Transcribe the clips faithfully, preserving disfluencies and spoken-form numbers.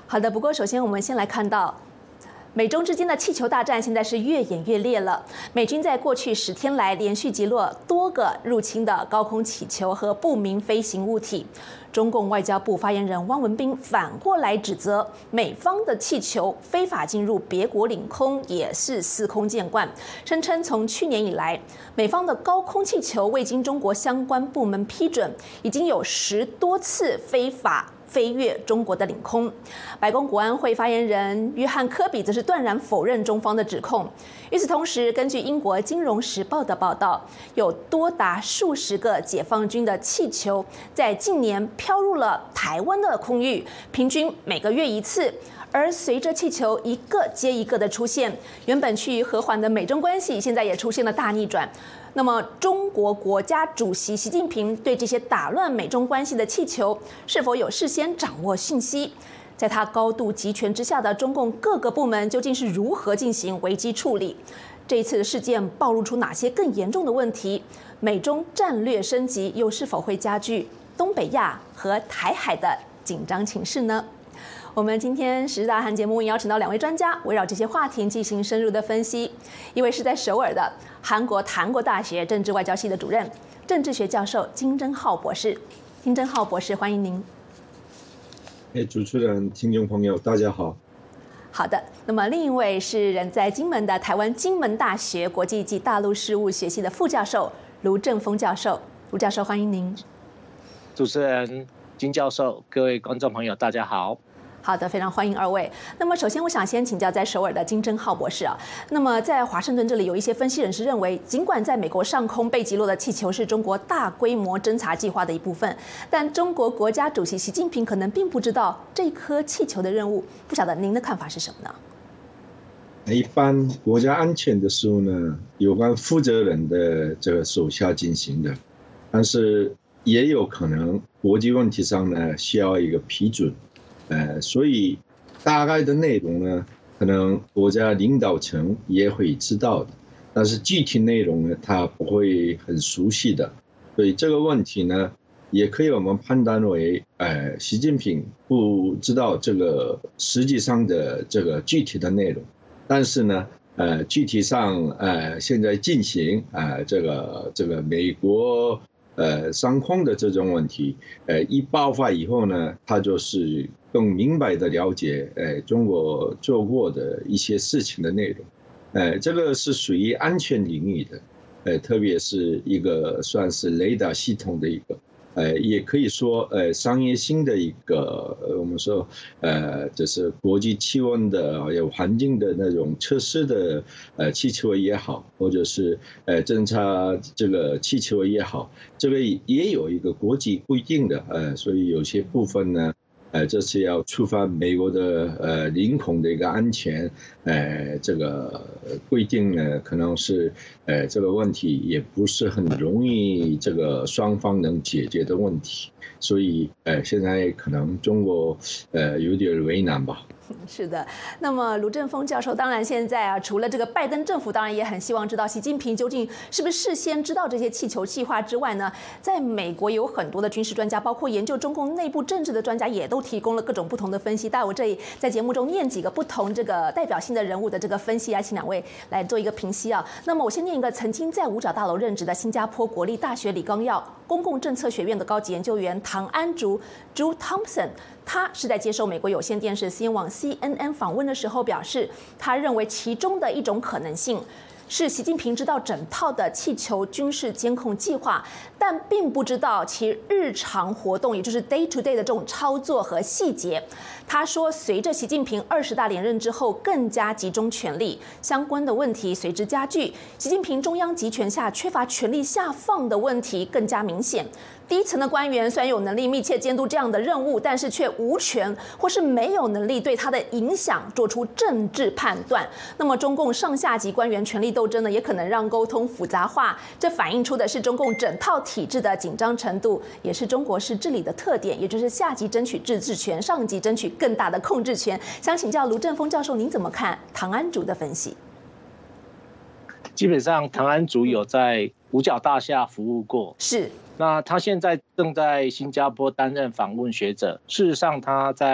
好的，不过首先我们先来看到。美中之间的气球大战现在是越演越烈了。美军在过去十天来连续击落多个入侵的高空气球和不明飞行物体。中共外交部发言人汪文斌反过来指责美方的气球非法进入别国领空，也是司空见惯，声称从去年以来，美方的高空气球未经中国相关部门批准，已经有十多次非法飞越中国的领空。白宫国安会发言人约翰科比则是断然否认中方的指控。与此同时，根据英国《金融时报》的报道，有多达数十个解放军的气球在近年飘入了台湾的空域，平均每个月一次。而随着气球一个接一个的出现，原本趋于和缓的美中关系现在也出现了大逆转。那么，中国国家主席习近平对这些打乱美中关系的气球是否有事先掌握讯息？在他高度集权之下的中共各个部门究竟是如何进行危机处理？这一次的事件暴露出哪些更严重的问题？美中战略升级又是否会加剧东北亚和台海的紧张情势呢？我们今天时事大汉节目邀请到两位专家，围绕这些话题进行深入的分析。一位是在首尔的韩国檀国大学政治外交系的主任、政治学教授金正浩博士。金正浩博士，欢迎您。 哎，主持人、听众朋友，大家好。 好的，那么另一位是人在金门的台湾金门大学国际及大陆事务学系的副教授卢正峰教授。卢教授，欢迎您。 主持人、金教授，各位观众朋友，大家好。 好的，非常欢迎二位。那么，首先我想先请教在首尔的金正浩博士啊。那么，在华盛顿这里有一些分析人士认为，尽管在美国上空被击落的气球是中国大规模侦察计划的一部分，但中国国家主席习近平可能并不知道这颗气球的任务。不晓得您的看法是什么呢？ 一般国家安全的事务呢，有关负责人的这个手下进行的，但是也有可能国际问题上呢需要一个批准。呃，所以大概的内容呢，可能国家领导层也会知道的，但是具体内容呢，他不会很熟悉的。所以这个问题呢，也可以我们判断为，呃，习近平不知道这个实际上的这个具体的内容，但是呢，呃，具体上呃现在进行呃这个这个美国。呃，上空的这种问题，呃，一爆发以后呢，他就是更明白的了解，呃，中国做过的一些事情的内容，呃，这个是属于安全领域的，呃，特别是一个算是雷达系统的一个，呃，也可以说，呃，商业性的一个，我们说，呃，就是国际气温的、有环境的那种测试的，呃，气球也好，或者是呃侦察这个气球也好，这个也有一个国际规定的，呃，所以有些部分呢。呃，这是要触犯美国的呃领空的一个安全，呃，这个规定呢，可能是呃这个问题也不是很容易，这个双方能解决的问题，所以呃现在可能中国呃有点为难吧。 是的，那么卢正峰教授，当然现在啊，除了这个拜登政府，当然也很希望知道习近平究竟是不是事先知道这些气球计划之外呢，在美国有很多的军事专家，包括研究中共内部政治的专家，也都提供了各种不同的分析。但我这里在节目中念几个不同这个代表性的人物的这个分析啊，请两位来做一个评析啊。那么我先念一个曾经在五角大楼任职的新加坡国立大学李纲耀公共政策学院的高级研究员唐安竹 Drew Thompson。他是在接受美国有线电视 C N 网 C N N 访问的时候表示，他认为其中的一种可能性是习近平知道整套的气球军事监控计划，但并不知道其日常活动，也就是 day to day 的这种操作和细节。他说，随着习近平二十大连任之后更加集中权力，相关的问题随之加剧。习近平中央集权下缺乏权力下放的问题更加明显。低层的官员虽然有能力密切监督这样的任务，但是却无权或是没有能力对他的影响做出政治判断。那么中共上下级官员权力斗争呢，也可能让沟通复杂化，这反映出的是中共整套体制的紧张程度，也是中国式治理的特点，也就是下级争取自治权，上级争取更大的控制权。想请教卢正峰教授，您怎么看唐安竹的分析？ 基本上，唐安竹有在五角大厦服务过， 是。 那他现在正在新加坡担任访问学者。事实上，他在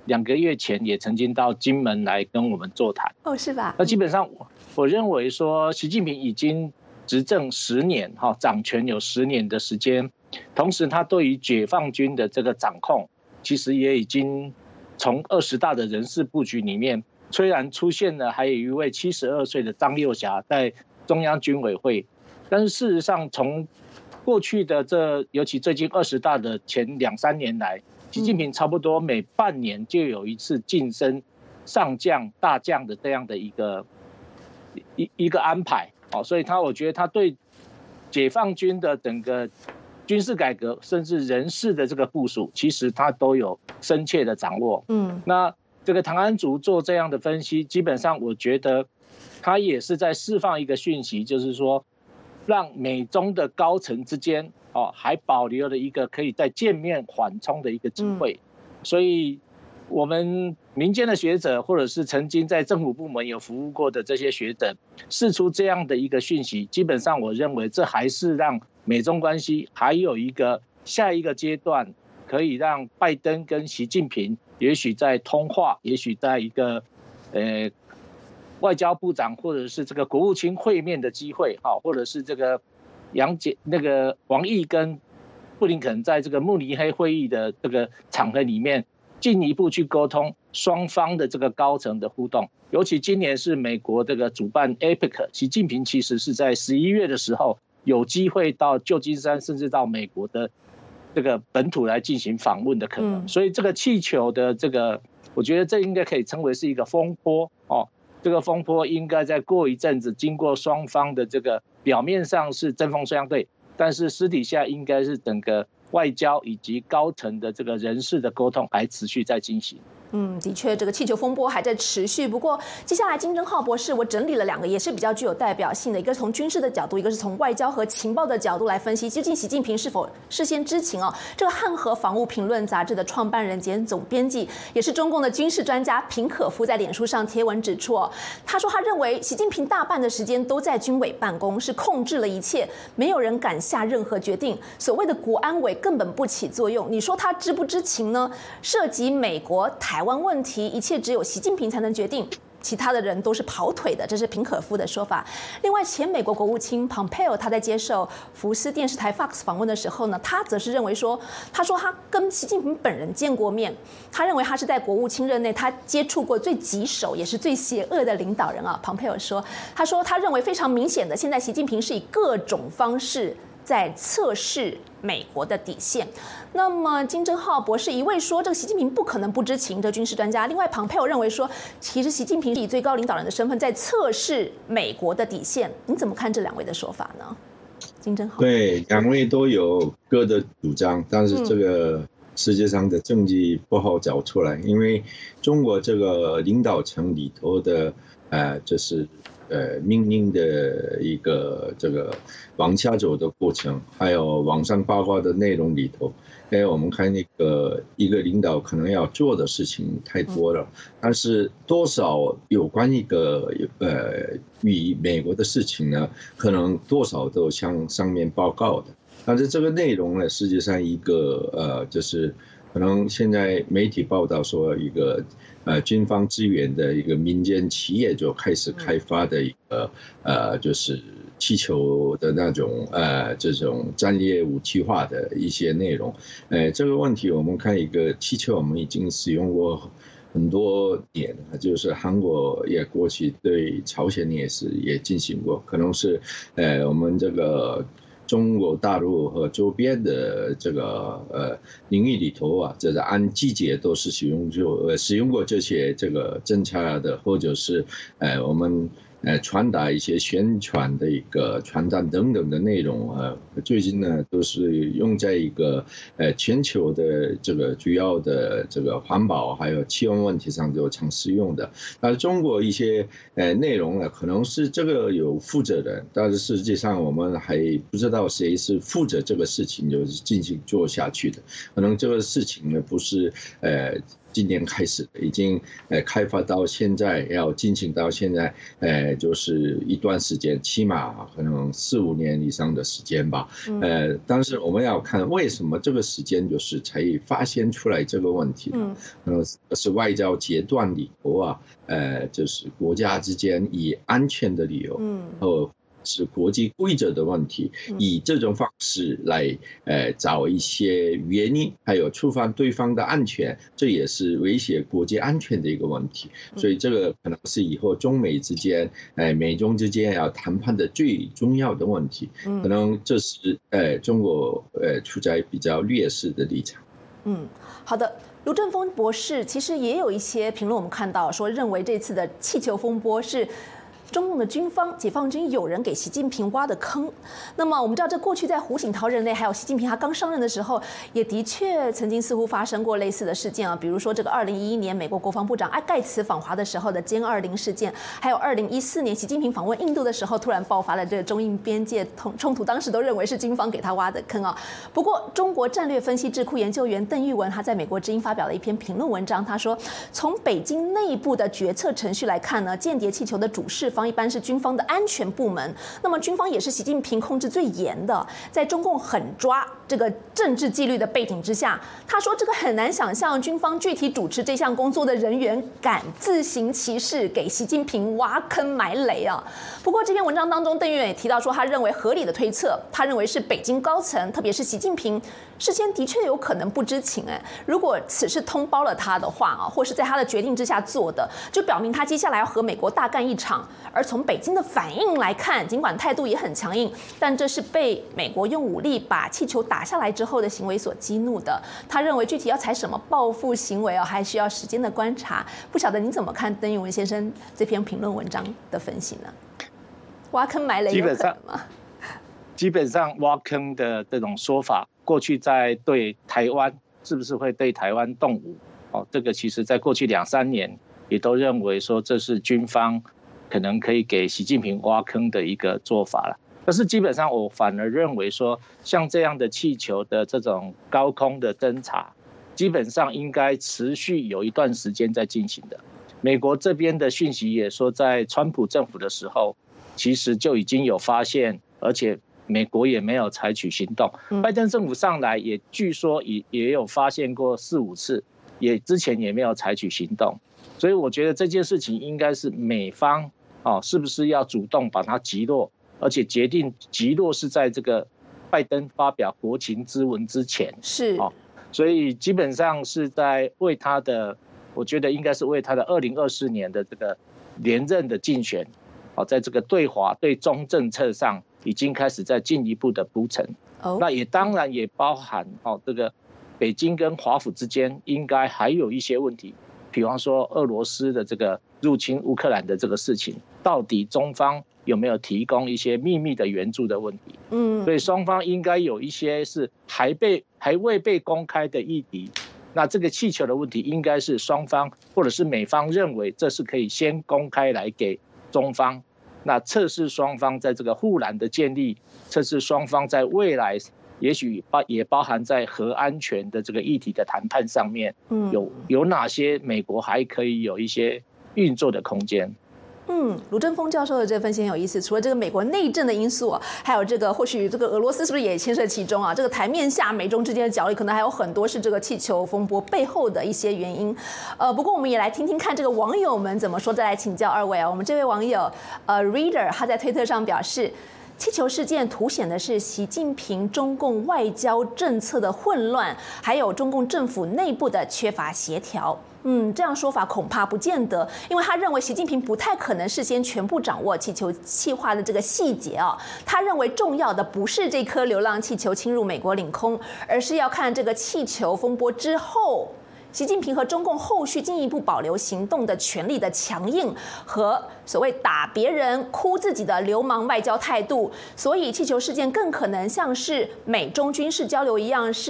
两个月前也曾经到金门来跟我们座谈。 哦，是吧？ 那基本上我我认为说，习近平已经执政十年，哈，掌权有十年的时间，同时他对于解放军的这个掌控，其实也已经从二十大的人事布局里面，虽然出现了还有一位七十二岁的张幼霞在中央军委会，但是事实上从过去的这，尤其最近二十大的前两三年来，习近平差不多每半年就有一次晋升上将、大将的这样的一个一一个安排，哦，所以他我觉得他对解放军的整个军事改革，甚至人事的这个部署，其实他都有深切的掌握。嗯，那这个唐安竹做这样的分析，基本上我觉得他也是在释放一个讯息，就是说，让美中的高层之间哦，还保留了一个可以再见面缓冲的一个机会。嗯，所以我们民间的学者，或者是曾经在政府部门有服务过的这些学者，释出这样的一个讯息，基本上我认为这还是让美中关系还有一个下一个阶段，可以让拜登跟习近平也许在通话，也许在一个呃外交部长或者是这个国务卿会面的机会，哈，或者是这个杨洁那个王毅跟布林肯在这个慕尼黑会议的这个场合里面，进一步去沟通双方的这个高层的互动。尤其今年是美国这个主办 A P E C， 习近平其实是在十一月的时候有机会到旧金山，甚至到美国的这个本土来进行访问的可能。所以这个气球的这个，我觉得这应该可以称为是一个风波哦。这个风波应该再过一阵子，经过双方的这个表面上是针锋相对，但是私底下应该是整个外交以及高层的这个人事的沟通还持续在进行。 嗯，的确，这个气球风波还在持续。不过，接下来金正浩博士，我整理了两个，也是比较具有代表性的，一个是从军事的角度，一个是从外交和情报的角度来分析，究竟习近平是否事先知情哦？这个汉和防务评论杂志的创办人兼总编辑，也是中共的军事专家平可夫，在脸书上贴文指出哦，他说他认为习近平大半的时间都在军委办公，是控制了一切，没有人敢下任何决定，所谓的国安委根本不起作用。你说他知不知情呢？涉及美国、台湾问题，一切只有习近平才能决定，其他的人都是跑腿的，这是平可夫的说法。另外，前美国国务卿 Pompeo 他在接受福斯电视台 Fox 访问的时候呢，他则是认为说，他说他跟习近平本人见过面，他认为他是在国务卿任内他接触过最棘手也是最邪恶的领导人啊。Pompeo 说，他说他认为非常明显的，现在习近平是以各种方式在测试美国的底线。那么金正浩博士一味说，这个习近平不可能不知情的军事专家。另外，庞佩奥认为说，其实习近平是以最高领导人的身份在测试美国的底线。你怎么看这两位的说法呢？金正浩对，两位都有各的主张，但是这个世界上的政绩不好找出来，因为中国这个领导层里头的，呃，就是呃命令的一个这个往下走的过程，还有网上八卦的内容里头，哎，我们看那个一个领导可能要做的事情太多了，但是多少有关一个呃与美国的事情呢，可能多少都向上面报告的，但是这个内容呢，实际上一个呃就是可能现在媒体报道说一个呃军方资源的一个民间企业就开始开发的一个呃就是气球的那种呃这种战略武器化的一些内容，呃这个问题我们看一个气球我们已经使用过很多年了，就是韩国也过去对朝鲜也是也进行过，可能是呃我们这个中国大陆和周边的这个呃领域里头啊，这个按季节都是使用就呃使用过这些这个侦察的，或者是呃我们呃传达一些宣传的一个传单等等的内容啊，最近呢都是用在一个呃全球的这个主要的这个环保还有气温问题上就常使用的。但是中国一些呃内容呢，可能是这个有负责人，但是实际上我们还不知道谁是负责这个事情就是进行做下去的，可能这个事情呢不是呃今年开始已经呃开发到现在，要进行到现在，呃，就是一段时间，起码可能四五年以上的时间吧。呃，但是我们要看为什么这个时间就是才发现出来这个问题呢？呃，是外交阶段理由啊，呃，就是国家之间以安全的理由，嗯，和是国际规则的问题，以这种方式来呃找一些原因，还有触犯对方的安全，这也是威胁国际安全的一个问题。所以这个可能是以后中美之间、呃美中之间要谈判的最重要的问题。可能这是呃中国呃处在比较劣势的立场。 嗯，好的。卢正峰博士其实也有一些评论，我们看到说认为这次的气球风波是中共的军方、解放军有人给习近平挖的坑。那么我们知道，这过去在胡锦涛任内，还有习近平他刚上任的时候，也的确曾经似乎发生过类似的事件啊，比如说这个二零一一年美国国防部长艾盖茨访华的时候的歼二零事件，还有二零一四年习近平访问印度的时候，突然爆发了这个中印边界冲突，当时都认为是军方给他挖的坑啊。不过，中国战略分析智库研究员邓玉文他在美国之音发表了一篇评论文章，他说，从北京内部的决策程序来看呢，间谍气球的主事方一般是军方的安全部门，那么军方也是习近平控制最严的，在中共狠抓这个政治纪律的背景之下，他说这个很难想象军方具体主持这项工作的人员敢自行其事，给习近平挖坑埋雷啊。不过这篇文章当中，邓玉文也提到说，他认为合理的推测，他认为是北京高层，特别是习近平事先的确有可能不知情。哎，如果此事通报了他的话啊，或是在他的决定之下做的，就表明他接下来要和美国大干一场。而从北京的反应来看，尽管态度也很强硬，但这是被美国用武力把气球打下来之后的行为所激怒的。他认为具体要采什么报复行为啊，还需要时间的观察。不晓得你怎么看邓玉文先生这篇评论文章的分析呢？挖坑埋雷有可能吗？ 基本上挖坑的这种说法，过去在对台湾是不是会对台湾动武？哦，这个其实在过去两三年也都认为说这是军方可能可以给习近平挖坑的一个做法了。但是基本上我反而认为说，像这样的气球的这种高空的侦察，基本上应该持续有一段时间在进行的。美国这边的讯息也说，在川普政府的时候，其实就已经有发现，而且美国也没有采取行动。拜登政府上来也据说也也有发现过四五次，也之前也没有采取行动。所以我觉得这件事情应该是美方哦，是不是要主动把它击落，而且决定击落是在这个拜登发表国情咨文之前。 是哦， 所以基本上是在为他的，我觉得应该是为他的二零二四年的这个连任的竞选，哦，在这个对华对中政策上已经开始在进一步的铺陈。哦，那也当然也包含哦，这个北京跟华府之间应该还有一些问题。比方说俄罗斯的这个入侵乌克兰的这个事情，到底中方有没有提供一些秘密的援助的问题？嗯，所以双方应该有一些是还被还未被公开的议题。那这个气球的问题，应该是双方或者是美方认为这是可以先公开来给中方，那测试双方在这个护栏的建立，测试双方在未来。也许包也包含在核安全的这个议题的谈判上面，有有哪些美国还可以有一些运作的空间？ 嗯，卢正峰教授的这个分析很有意思。除了这个美国内政的因素，还有这个或许这个俄罗斯是不是也牵涉其中啊？这个台面下美中之间的角力，可能还有很多是这个气球风波背后的一些原因。呃，不过我们也来听听看这个网友们怎么说，再来请教二位啊。我们这位网友呃 Reader 他在推特上表示，气球事件凸显的是习近平中共外交政策的混乱，还有中共政府内部的缺乏协调。嗯，这样说法恐怕不见得，因为他认为习近平不太可能事先全部掌握气球气化的这个细节啊。他认为重要的不是这颗流浪气球侵入美国领空，而是要看这个气球风波之后，习近平和中共后续进一步保留行动的权力的强硬和所谓打别人哭自己的流氓外交态度。所以气球事件更可能像是美中军事交流一样，是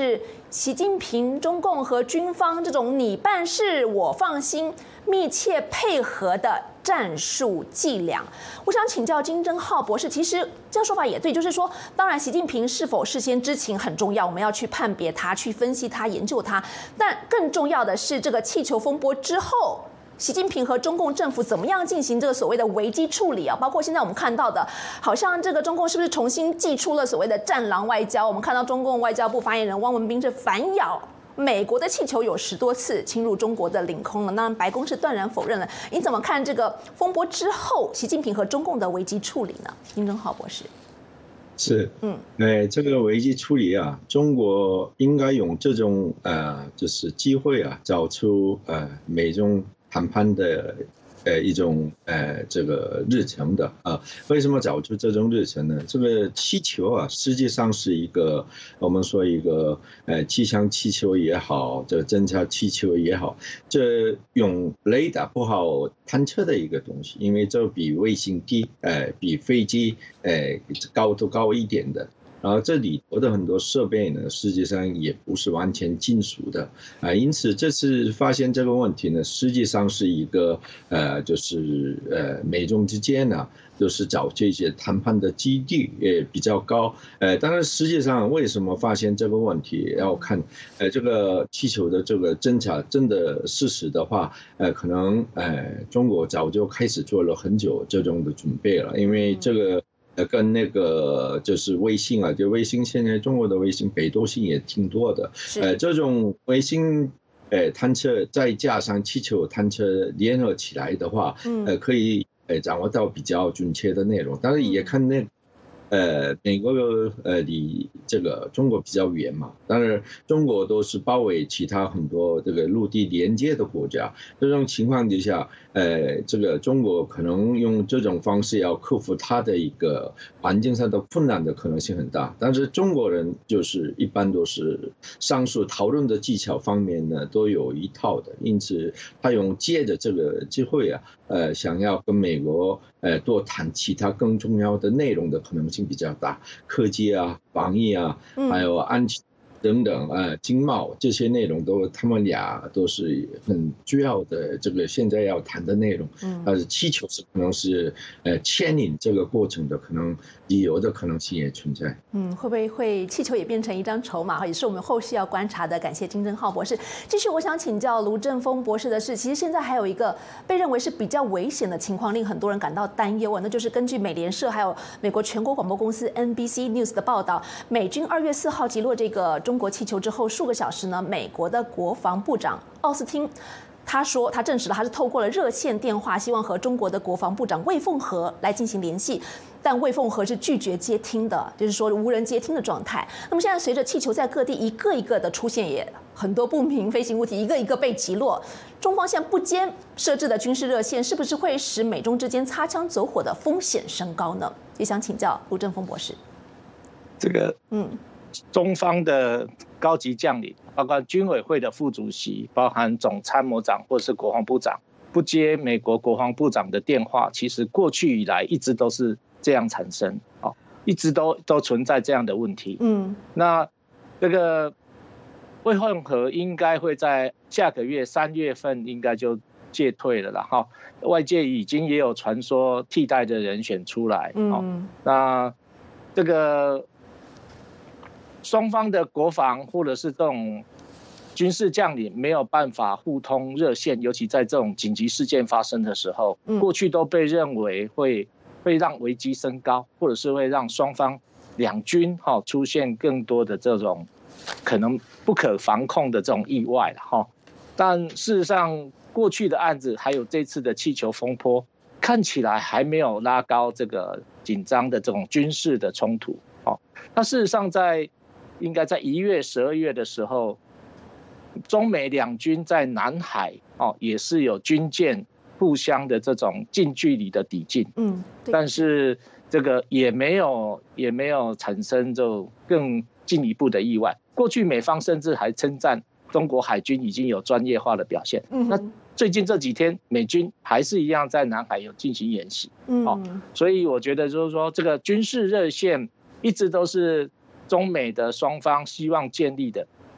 习近平、中共和军方这种你办事我放心、密切配合的战术伎俩。我想请教金正浩博士，其实这样说法也对，就是说，当然习近平是否事先知情很重要，我们要去判别他、去分析他、研究他，但更重要的是这个气球风波之后，习近平和中共政府怎么样进行这个所谓的危机处理啊？包括现在我们看到的，好像这个中共是不是重新祭出了所谓的战狼外交？我们看到中共外交部发言人汪文斌是反咬美国的气球有十多次侵入中国的领空了，当然白宫是断然否认了。你怎么看这个风波之后习近平和中共的危机处理呢？金正浩博士。 是，嗯，哎，这个危机处理啊，中国应该用这种呃，就是机会啊，找出呃美中谈判的呃一种呃这个日程的啊。为什么找出这种日程呢？这个气球啊，实际上是一个我们说一个呃气象气球也好，这个侦察气球也好，这用雷达不好探测的一个东西，因为这比卫星低，呃，比飞机呃高度高一点的。然后这里头的很多设备呢，实际上也不是完全金属的啊，因此这次发现这个问题呢，实际上是一个呃，就是呃美中之间呢，就是找这些谈判的基地也比较高，呃，当然实际上为什么发现这个问题，要看呃这个气球的这个侦察真的事实的话，呃，可能呃中国早就开始做了很久这种的准备了，因为这个。呃，跟那个就是卫星啊，就卫星现在中国的卫星北斗星也挺多的，呃，这种卫星呃探测再加上气球探测联合起来的话，呃，可以呃掌握到比较准确的内容，当然也看那。呃，美国呃离这个中国比较远嘛，当然中国都是包围其他很多这个陆地连接的国家，这种情况之下，呃，这个中国可能用这种方式要克服它的一个环境上的困难的可能性很大，但是中国人就是一般都是上述讨论的技巧方面呢都有一套的，因此他用借着这个机会啊，呃，想要跟美国呃多谈其他更重要的内容的可能性比较大，科技啊、防疫啊，还有安全等等啊、呃，经贸这些内容都，他们俩都是很主要的这个现在要谈的内容。嗯，但是气球是可能是呃牵引这个过程的可能理由的可能性也存在。 嗯，会不会会气球也变成一张筹码？也是我们后续要观察的。感谢金正浩博士。继续，我想请教卢正峰博士的是，其实现在还有一个被认为是比较危险的情况，令很多人感到担忧啊，那就是根据美联社还有美国全国广播公司 N B C News 的报道，美军二月四号击落这个中国气球之后数个小时呢，美国的国防部长奥斯汀。他说，他证实了，他是透过了热线电话，希望和中国的国防部长魏凤和来进行联系，但魏凤和是拒绝接听的，就是说无人接听的状态。那么现在随着气球在各地一个一个的出现，也很多不明飞行物体一个一个被击落，中方现在不间设置的军事热线，是不是会使美中之间擦枪走火的风险升高呢？也想请教卢正峰博士。 这个，嗯。中方的高级将领，包括军委会的副主席，包含总参谋长或是国防部长，不接美国国防部长的电话，其实过去以来一直都是这样产生，哦，一直都都存在这样的问题。嗯，那这个魏凤和应该会在下个月三月份应该就戒退了啦，哈，外界已经也有传说替代的人选出来，嗯，那这个。双方的国防或者是这种军事将领没有办法互通热线，尤其在这种紧急事件发生的时候，过去都被认为会会让危机升高，或者是会让双方两军哈出现更多的这种可能不可防控的这种意外哈。但事实上，过去的案子还有这次的气球风波，看起来还没有拉高这个紧张的这种军事的冲突。哦，那事实上在应该在一月、十二月的时候，中美两军在南海哦也是有军舰互相的这种近距离的抵近，嗯，但是这个也没有也没有产生就更进一步的意外。过去美方甚至还称赞中国海军已经有专业化的表现。嗯，那最近这几天美军还是一样在南海有进行演习，嗯，哦，所以我觉得就是说这个军事热线一直都是中美的双方希望建立的，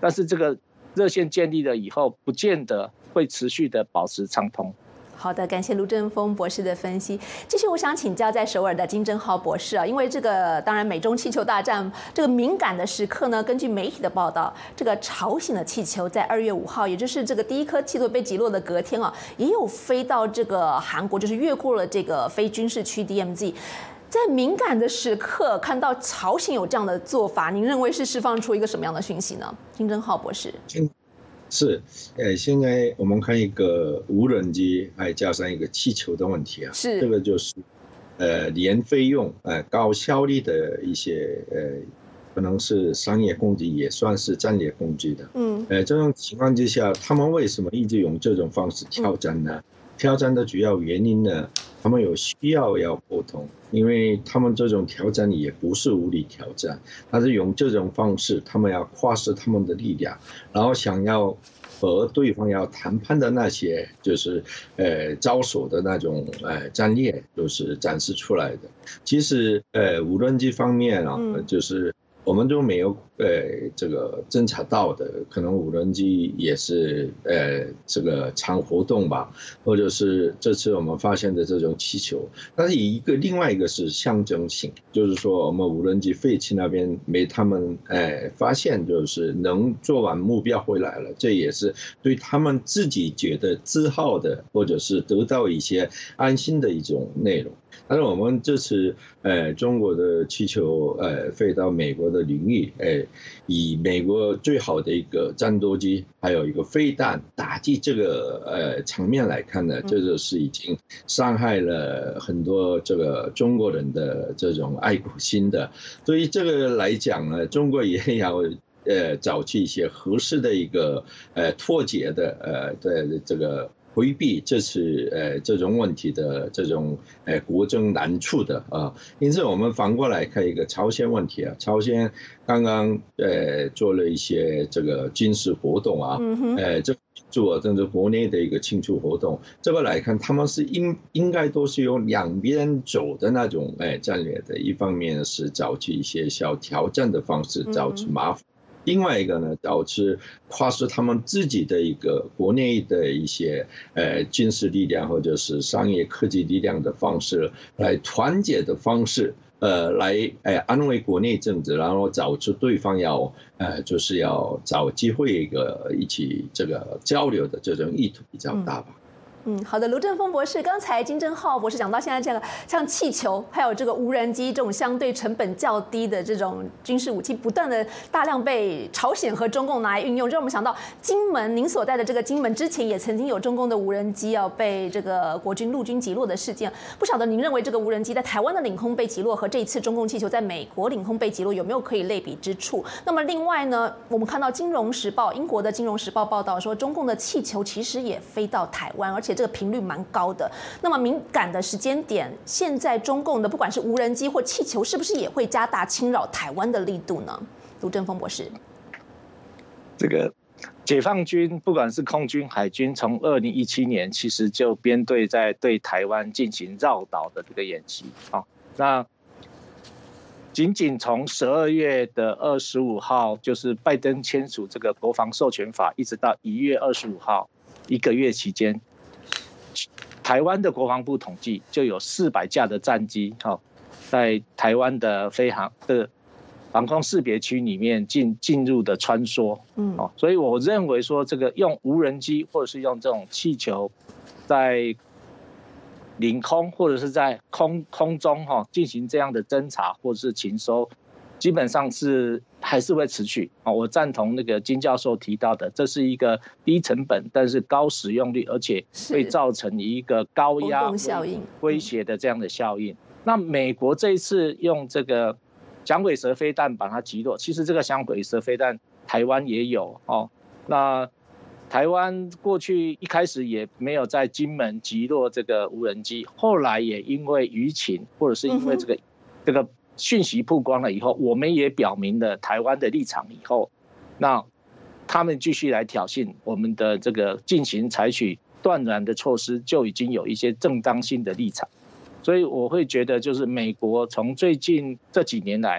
但是这个热线建立了以后，不见得会持续的保持畅通。 好的，感谢卢正峰博士的分析。继续，我想请教在首尔的金正浩博士啊，因为这个当然美中气球大战这个敏感的时刻呢，根据媒体的报道，这个朝鲜的气球在二月五号，也就是这个第一颗气球被击落的隔天啊，也有飞到这个韩国，就是越过了这个非军事区 D M Z。在敏感的时刻看到朝鲜有这样的做法，您认为是释放出一个什么样的讯息呢？金正浩博士。 是，呃，现在我们看一个无人机，还加上一个气球的问题啊， 是这个就是，呃，连费用，呃，高效率的一些，呃，可能是商业攻击，也算是战略攻击的。嗯，呃，这种情况之下，他们为什么一直用这种方式挑战呢？嗯、挑战的主要原因呢，他们有需要要沟通，因为他们这种挑战也不是无理挑战，但是用这种方式，他们要夸示他们的力量，然后想要和对方要谈判的那些，就是呃招手的那种呃战略，就是展示出来的。其实呃无人机方面啊，就是我们都没有呃这个侦查到的，可能无人机也是呃这个常活动吧，或者是这次我们发现的这种气球，但是一个另外一个是象征性，就是说我们无人机废弃那边没他们呃发现，就是能做完目标回来了，这也是对他们自己觉得自豪的，或者是得到一些安心的一种内容。但是我们这次呃中国的气球呃飞到美国的领域，呃以美国最好的一个战斗机，还有一个飞弹打击这个呃场面来看呢，这就是已经伤害了很多这个中国人的这种爱国心的。所以这个来讲呢，中国也要呃找去一些合适的一个呃脱节的呃的这个。回避这次呃这种问题的这种呃国政难处的啊，因此我们反过来看一个朝鲜问题啊，朝鲜刚刚呃做了一些这个军事活动啊，呃这做甚至国内的一个庆祝活动，这个来看他们是应应该都是由两边走的那种哎战略的，一方面是找去一些小挑战的方式，找去麻烦。另外一个呢，导致夸示他们自己的一个国内的一些呃军事力量或者是商业科技力量的方式，来团结的方式，呃，来呃安慰国内政治，然后找出对方要呃就是要找机会一个一起这个交流的这种意图比较大吧。 嗯，好的，卢正峰博士，刚才金正浩博士讲到现在这个像气球，还有这个无人机这种相对成本较低的这种军事武器，不断的大量被朝鲜和中共拿来运用，让我们想到金门，您所在的这个金门之前也曾经有中共的无人机要被这个国军陆军击落的事件。不晓得您认为这个无人机在台湾的领空被击落和这一次中共气球在美国领空被击落有没有可以类比之处？那么另外呢，我们看到《金融时报》英国的《金融时报》报道说，中共的气球其实也飞到台湾，而且这个频率蛮高的。那么敏感的时间点，现在中共的不管是无人机或气球，是不是也会加大侵扰台湾的力度呢？卢正峰博士， 这个解放军不管是空军、海军，从二零一七年其实就编队在对台湾进行绕岛的这个演习啊。那仅仅从十二月的二十五号，就是拜登签署这个国防授权法，一直到一月二十五号，一个月期间，台湾的国防部统计就有四百架的战机，哈，在台湾的飞航的防空识别区里面进进入的穿梭，嗯，哦，所以我认为说，这个用无人机或者是用这种气球，在领空或者是在空空中哈进行这样的侦查或者是情搜，基本上是还是会持续啊。我赞同那个金教授提到的，这是一个低成本但是高使用率，而且会造成一个高压效应威胁的这样的效应。那美国这一次用这个响尾蛇飞弹把它击落，其实这个响尾蛇飞弹台湾也有哦。那台湾过去一开始也没有在金门击落这个无人机，后来也因为舆情或者是因为这个、嗯、这个讯息曝光了以后，我们也表明了台湾的立场以后，那他们继续来挑衅我们的这个进行采取断然的措施，就已经有一些正当性的立场。所以我会觉得，就是美国从最近这几年来，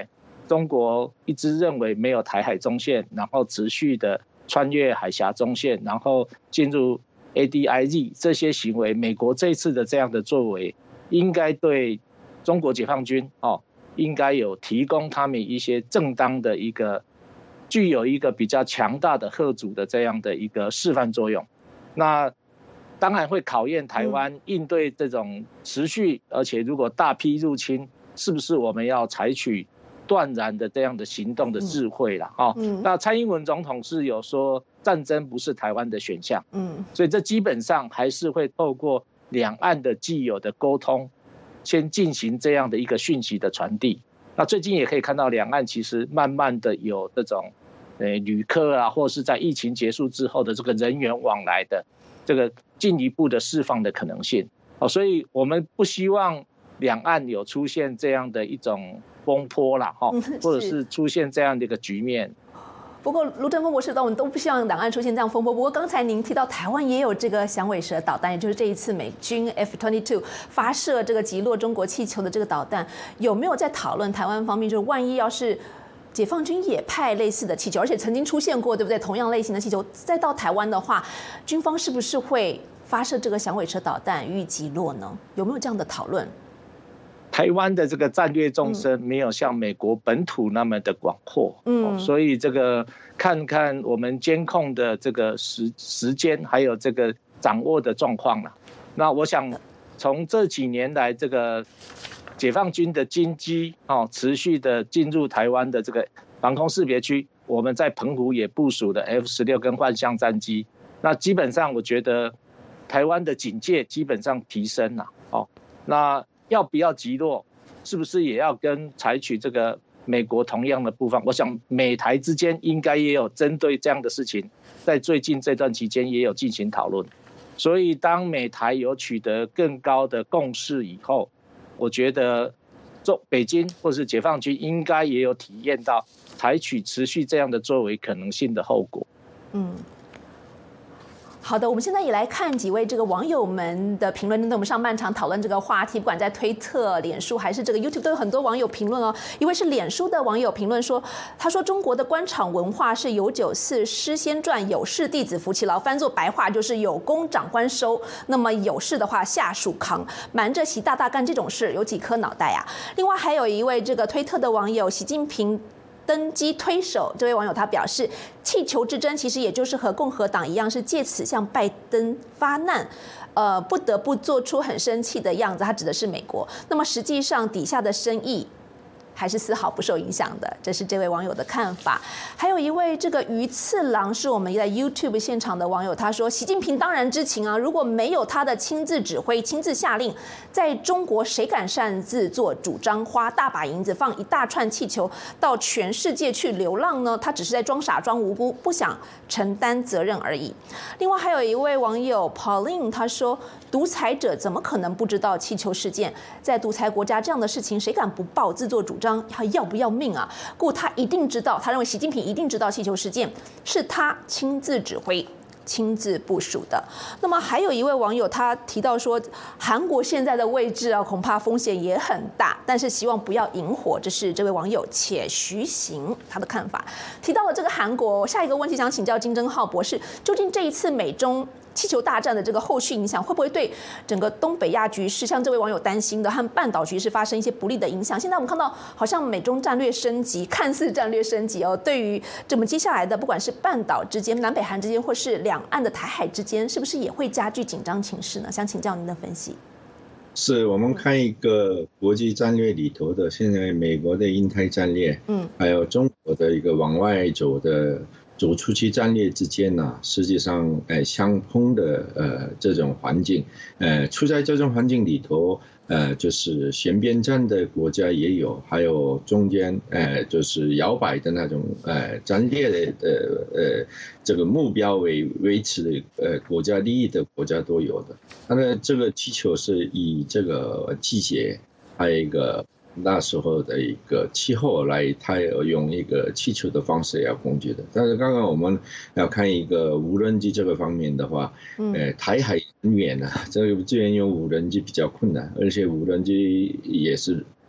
中国一直认为没有台海中线，然后持续的穿越海峡中线，然后进入 A D I Z 这些行为，美国这一次的这样的作为，应该对中国解放军哦，应该有提供他们一些正当的一个具有一个比较强大的嚇阻的这样的一个示范作用。那当然会考验台湾应对这种持续，而且如果大批入侵，是不是我们要采取断然的这样的行动的智慧啦？哦，那蔡英文总统是有说战争不是台湾的选项，嗯，所以这基本上还是会透过两岸的既有的沟通，先进行这样的一个讯息的传递。那最近也可以看到，两岸其实慢慢的有这种，呃，旅客啊，或是在疫情结束之后的这个人员往来的这个进一步的释放的可能性。哦，所以我们不希望两岸有出现这样的一种风波啦，哈，或者是出现这样的一个局面。 不过卢正峰博士，我们都不希望两岸出现这样风波。不过刚才您提到台湾也有这个响尾蛇导弹，也就是这一次美军 F 二十二 发射这个击落中国气球的这个导弹，有没有在讨论台湾方面，就是万一要是解放军也派类似的气球，而且曾经出现过，对不对？同样类型的气球再到台湾的话，军方是不是会发射这个响尾蛇导弹予以击落呢？有没有这样的讨论？ 台湾的这个战略纵深没有像美国本土那么的广阔，嗯，所以这个看看我们监控的这个时时间，还有这个掌握的状况了。那我想从这几年来，这个解放军的军机哦，持续的进入台湾的这个防空识别区，我们在澎湖也部署了 F 十六跟幻象战机。那基本上我觉得台湾的警戒基本上提升了，哦，那要不要击落，是不是也要跟采取这个美国同样的步伐？我想美台之间应该也有针对这样的事情，在最近这段期间也有进行讨论。所以当美台有取得更高的共识以后，我觉得中北京或是解放军应该也有体验到采取持续这样的作为可能性的后果。嗯。 好的，我们现在也来看几位这个网友们的评论。针对我们上半场讨论这个话题，不管在推特、脸书还是这个 YouTube， 都有很多网友评论哦。一位是脸书的网友评论说，他说中国的官场文化是有酒肆诗先传，有事弟子服其劳，翻作白话就是有功长官收，那么有事的话下属扛，瞒着习大大干这种事，有几颗脑袋啊？另外还有一位这个推特的网友，习近平登基推手，这位网友他表示，气球之争其实也就是和共和党一样，是借此向拜登发难，呃，不得不做出很生气的样子。他指的是美国。那么实际上底下的生意还是丝毫不受影响的，这是这位网友的看法。还有一位这个鱼次郎是我们在 YouTube 现场的网友，他说习近平当然知情啊，如果没有他的亲自指挥、亲自下令，在中国谁敢擅自做主张，花大把银子放一大串气球到全世界去流浪呢？他只是在装傻、装无辜，不想承担责任而已。另外还有一位网友 Pauline， 他说独裁者怎么可能不知道气球事件？在独裁国家这样的事情，谁敢不报、自作主张？他要不要命啊？故他一定知道，他认为习近平一定知道气球事件是他亲自指挥、亲自部署的。那么还有一位网友他提到说，韩国现在的位置啊，恐怕风险也很大，但是希望不要引火。这是这位网友且徐行他的看法。提到了这个韩国，下一个问题想请教金正浩博士，究竟这一次美中气球大战的这个后续影响，会不会对整个东北亚局势，像这位网友担心的和半岛局势发生一些不利的影响？现在我们看到，好像美中战略升级，看似战略升级哦，对于这么接下来的，不管是半岛之间、南北韩之间，或是两岸的台海之间，是不是也会加剧紧张情势呢？想请教您的分析。 是我们看一个国际战略里头的，现在美国的印太战略，嗯，还有中国的一个往外走的走出去战略之间呢、啊，实际上呃相通的呃这种环境，呃处在这种环境里头，呃就是选边站的国家也有，还有中间呃就是摇摆的那种呃战略的呃这个目标为维持的呃国家利益的国家都有的。那么这个气球是以这个季节还有一个那时候的一个气候来，它用一个气球的方式要攻击的。但是刚刚我们要看一个无人机这个方面的话，呃，台海很远啊，这个资源用无人机比较困难，而且无人机也是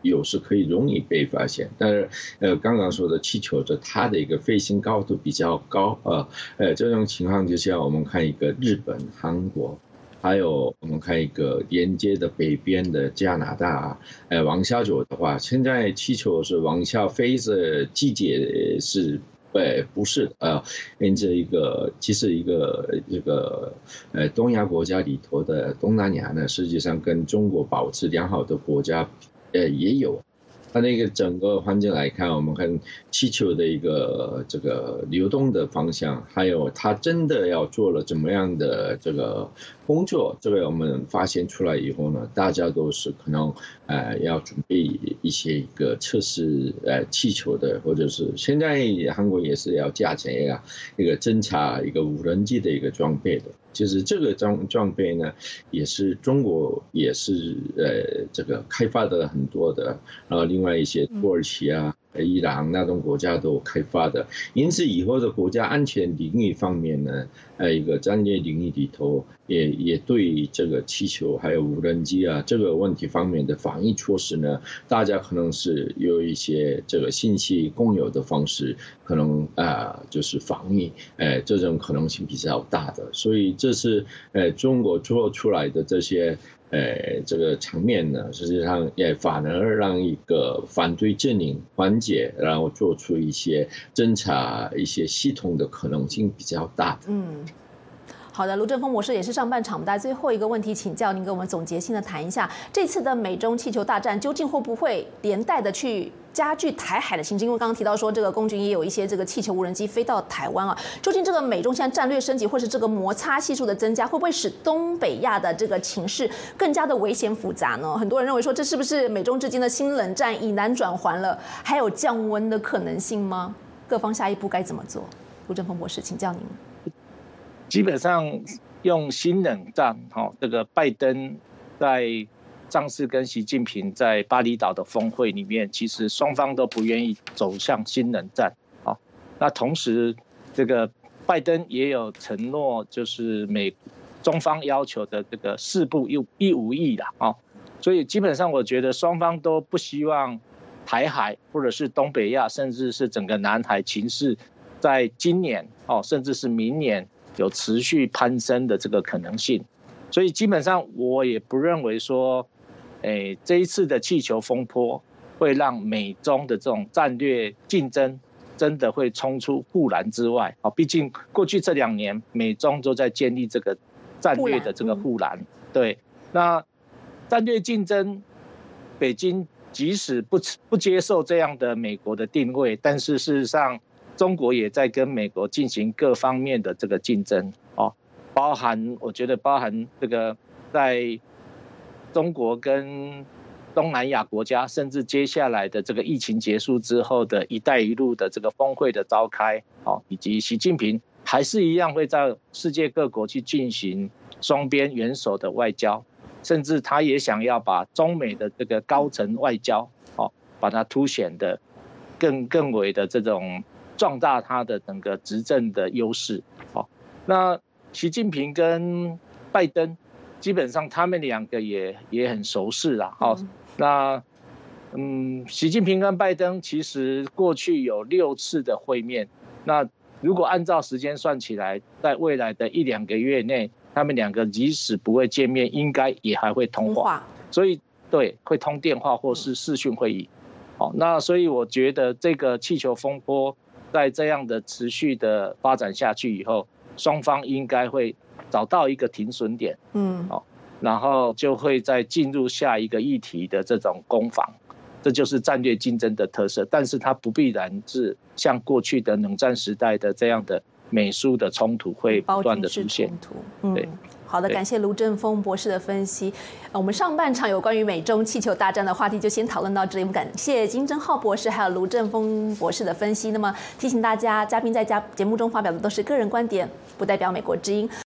有时可以容易被发现。但是呃，刚刚说的气球的它的一个飞行高度比较高啊，呃，这种情况之下，我们看一个日本、韩国。还有我们看一个连接的北边的加拿大，呃，往下走的话，现在气球是往下飞的季节是，呃，不是呃，因这一个其实一个这个呃东亚国家里头的东南亚呢，实际上跟中国保持良好的国家，呃，也有。它那个整个环境来看，我们看气球的一个这个流动的方向，还有它真的要做了怎么样的这个工作，这个我们发现出来以后呢，大家都是可能呃要准备一些一个测试呃气球的，或者是现在韩国也是要加强一个一个侦察一个无人机的一个装备的。其实这个装装备呢，也是中国也是呃这个开发的很多的，然后另外一些土耳其啊、伊朗那种国家都开发的，因此以后的国家安全领域方面呢，呃一个战略领域里头也也对这个气球还有无人机啊这个问题方面的防疫措施呢，大家可能是有一些这个信息共有的方式，可能啊、呃、就是防疫，呃这种可能性比较大的，所以这是呃中国做出来的这些。呃，这个场面呢，实际上也反而让一个反对阵营缓解，然后做出一些侦查、一些系统的可能性比较大的。 嗯。好的，卢正峰博士也是上半场，我们大家最后一个问题请教您，跟我们总结性的谈一下，这次的美中气球大战究竟会不会连带的去加剧台海的情势？因为刚刚提到说，这个空军也有一些这个气球无人机飞到台湾啊，究竟这个美中现在战略升级，或是这个摩擦系数的增加，会不会使东北亚的这个情势更加的危险复杂呢？很多人认为说，这是不是美中之间的新冷战已难转圜了？还有降温的可能性吗？各方下一步该怎么做？卢正峰博士，请教您。 基本上用新冷战，哈，这个拜登在上次跟习近平在巴厘岛的峰会里面，其实双方都不愿意走向新冷战，啊，那同时这个拜登也有承诺，就是美中方要求的这个四不一无意啦，啊，所以基本上我觉得双方都不希望台海或者是东北亚，甚至是整个南海情势，在今年哦，甚至是明年。有持续攀升的这个可能性，所以基本上我也不认为说，诶，这一次的气球风波会让美中的这种战略竞争真的会冲出护栏之外。啊，毕竟过去这两年美中都在建立这个战略的这个护栏。对，那战略竞争，北京即使不不接受这样的美国的定位，但是事实上。中国也在跟美国进行各方面的这个竞争哦，包含我觉得包含这个在中国跟东南亚国家，甚至接下来的这个疫情结束之后的一带一路的这个峰会的召开哦，以及习近平还是一样会在世界各国去进行双边元首的外交，甚至他也想要把中美的这个高层外交哦，把它凸显的更更为的这种。壮大他的整个执政的优势，好，那习近平跟拜登基本上他们两个也也很熟识啦，好，那嗯，习近平跟拜登其实过去有六次的会面，那如果按照时间算起来，在未来的一两个月内，他们两个即使不会见面，应该也还会通话，所以对，会通电话或是视讯会议，好，那所以我觉得这个气球风波。在这样的持续的发展下去以后，双方应该会找到一个停损点，嗯，哦，然后就会再进入下一个议题的这种攻防，这就是战略竞争的特色。但是它不必然是像过去的冷战时代的这样的美苏的冲突会不断的出现。 嗯，对。好的，感谢卢正峰博士的分析。我们上半场有关于美中气球大战的话题就先讨论到这里。我们感谢金正浩博士还有卢正峰博士的分析。那么提醒大家，嘉宾在家节目中发表的都是个人观点，不代表美国之音。